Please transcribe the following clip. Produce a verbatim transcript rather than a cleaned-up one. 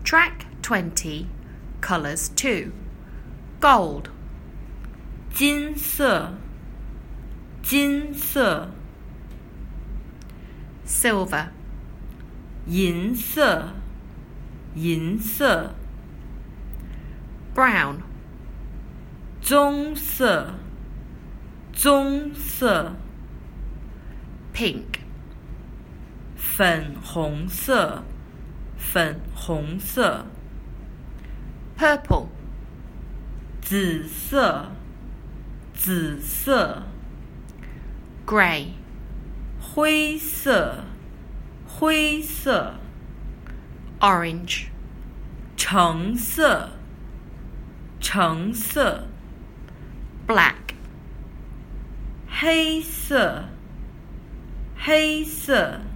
Track twenty, Colours two. Gold, 金色，金色， Silver, 银色，银色， Brown, 棕色，棕色， Pink, 粉红色，粉红色， Purple, 紫色，紫色， Grey, 灰色，灰色， Orange, 橙色，橙色， Black, 黑色，黑色。